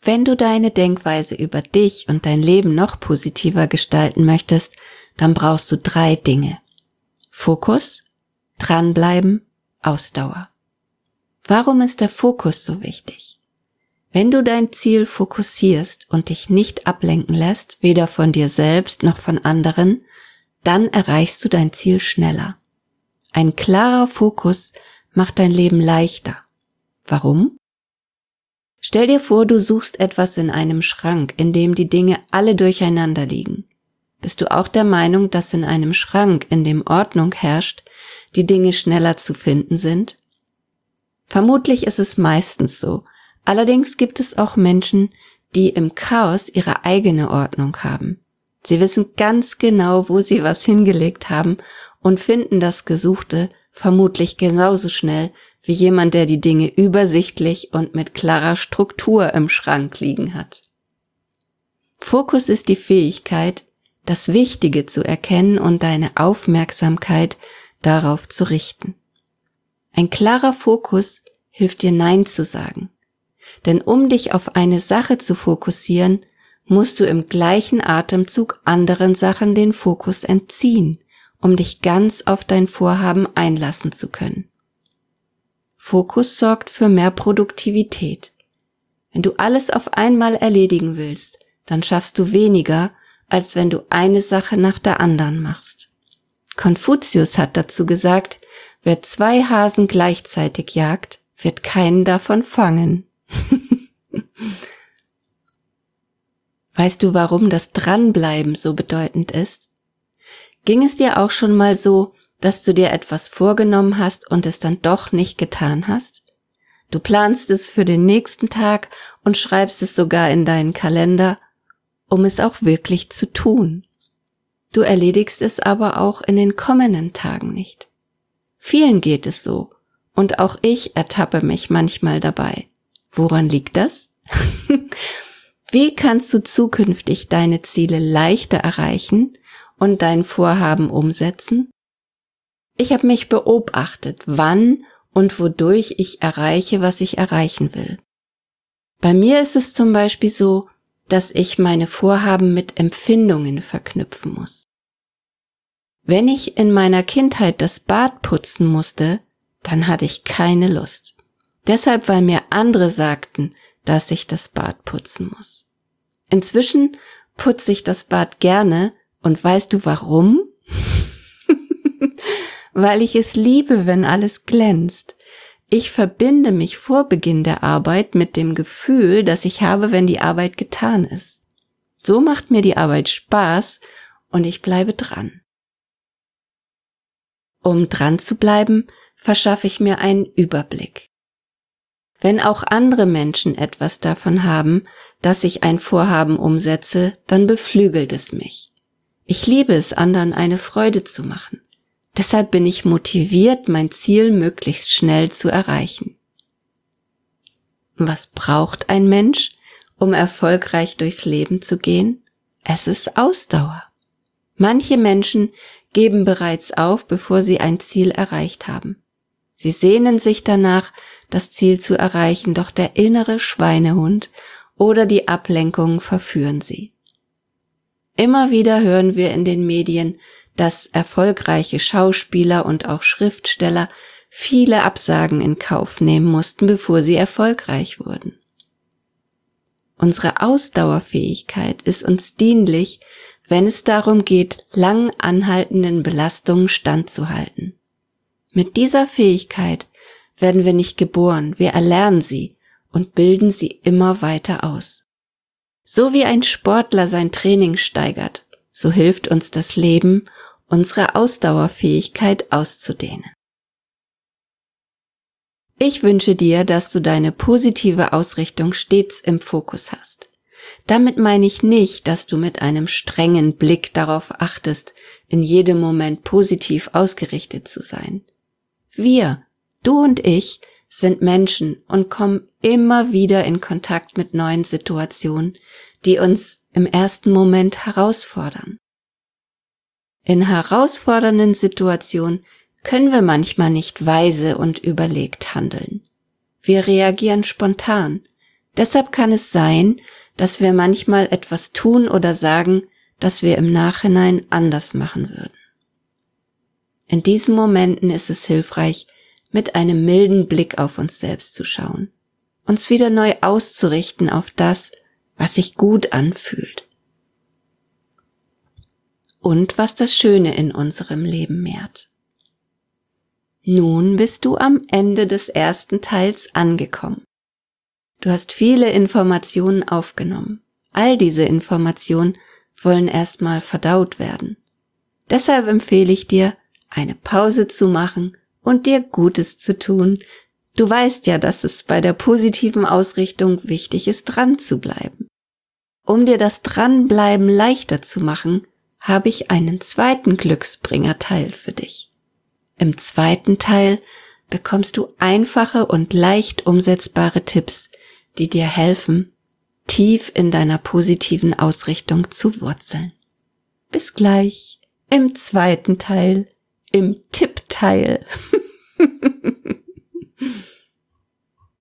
Wenn du deine Denkweise über dich und dein Leben noch positiver gestalten möchtest, dann brauchst du 3 Dinge. Fokus, dranbleiben, Ausdauer. Warum ist der Fokus so wichtig? Wenn du dein Ziel fokussierst und dich nicht ablenken lässt, weder von dir selbst noch von anderen, dann erreichst du dein Ziel schneller. Ein klarer Fokus macht dein Leben leichter. Warum? Stell dir vor, du suchst etwas in einem Schrank, in dem die Dinge alle durcheinander liegen. Bist du auch der Meinung, dass in einem Schrank, in dem Ordnung herrscht, die Dinge schneller zu finden sind? Vermutlich ist es meistens so. Allerdings gibt es auch Menschen, die im Chaos ihre eigene Ordnung haben. Sie wissen ganz genau, wo sie was hingelegt haben und finden das Gesuchte vermutlich genauso schnell wie jemand, der die Dinge übersichtlich und mit klarer Struktur im Schrank liegen hat. Fokus ist die Fähigkeit, das Wichtige zu erkennen und deine Aufmerksamkeit darauf zu richten. Ein klarer Fokus hilft dir Nein zu sagen. Denn um dich auf eine Sache zu fokussieren, musst du im gleichen Atemzug anderen Sachen den Fokus entziehen, um dich ganz auf dein Vorhaben einlassen zu können. Fokus sorgt für mehr Produktivität. Wenn du alles auf einmal erledigen willst, dann schaffst du weniger, als wenn du eine Sache nach der anderen machst. Konfuzius hat dazu gesagt, wer 2 Hasen gleichzeitig jagt, wird keinen davon fangen. Weißt du, warum das Dranbleiben so bedeutend ist? Ging es dir auch schon mal so, dass du dir etwas vorgenommen hast und es dann doch nicht getan hast? Du planst es für den nächsten Tag und schreibst es sogar in deinen Kalender, um es auch wirklich zu tun. Du erledigst es aber auch in den kommenden Tagen nicht. Vielen geht es so, und auch ich ertappe mich manchmal dabei. Woran liegt das? Wie kannst du zukünftig deine Ziele leichter erreichen und dein Vorhaben umsetzen? Ich habe mich beobachtet, wann und wodurch ich erreiche, was ich erreichen will. Bei mir ist es zum Beispiel so, dass ich meine Vorhaben mit Empfindungen verknüpfen muss. Wenn ich in meiner Kindheit das Bad putzen musste, dann hatte ich keine Lust. Deshalb, weil mir andere sagten, dass ich das Bad putzen muss. Inzwischen putze ich das Bad gerne und weißt du warum? Weil ich es liebe, wenn alles glänzt. Ich verbinde mich vor Beginn der Arbeit mit dem Gefühl, das ich habe, wenn die Arbeit getan ist. So macht mir die Arbeit Spaß und ich bleibe dran. Um dran zu bleiben, verschaffe ich mir einen Überblick. Wenn auch andere Menschen etwas davon haben, dass ich ein Vorhaben umsetze, dann beflügelt es mich. Ich liebe es, anderen eine Freude zu machen. Deshalb bin ich motiviert, mein Ziel möglichst schnell zu erreichen. Was braucht ein Mensch, um erfolgreich durchs Leben zu gehen? Es ist Ausdauer. Manche Menschen geben bereits auf, bevor sie ein Ziel erreicht haben. Sie sehnen sich danach, das Ziel zu erreichen, doch der innere Schweinehund oder die Ablenkungen verführen sie. Immer wieder hören wir in den Medien, dass erfolgreiche Schauspieler und auch Schriftsteller viele Absagen in Kauf nehmen mussten, bevor sie erfolgreich wurden. Unsere Ausdauerfähigkeit ist uns dienlich, wenn es darum geht, lang anhaltenden Belastungen standzuhalten. Mit dieser Fähigkeit werden wir nicht geboren, wir erlernen sie und bilden sie immer weiter aus. So wie ein Sportler sein Training steigert, so hilft uns das Leben, unsere Ausdauerfähigkeit auszudehnen. Ich wünsche dir, dass du deine positive Ausrichtung stets im Fokus hast. Damit meine ich nicht, dass du mit einem strengen Blick darauf achtest, in jedem Moment positiv ausgerichtet zu sein. Wir, du und ich, sind Menschen und kommen immer wieder in Kontakt mit neuen Situationen, die uns im ersten Moment herausfordern. In herausfordernden Situationen können wir manchmal nicht weise und überlegt handeln. Wir reagieren spontan, Deshalb kann es sein, dass wir manchmal etwas tun oder sagen, das wir im Nachhinein anders machen würden. In diesen Momenten ist es hilfreich, mit einem milden Blick auf uns selbst zu schauen, uns wieder neu auszurichten auf das, was sich gut anfühlt und was das Schöne in unserem Leben mehrt. Nun bist du am Ende des ersten Teils angekommen. Du hast viele Informationen aufgenommen. All diese Informationen wollen erstmal verdaut werden. Deshalb empfehle ich dir, eine Pause zu machen und dir Gutes zu tun. Du weißt ja, dass es bei der positiven Ausrichtung wichtig ist, dran zu bleiben. Um dir das Dranbleiben leichter zu machen, habe ich einen zweiten Glücksbringer-Teil für dich. Im zweiten Teil bekommst du einfache und leicht umsetzbare Tipps, die dir helfen, tief in deiner positiven Ausrichtung zu wurzeln. Bis gleich im zweiten Teil, im Tippteil.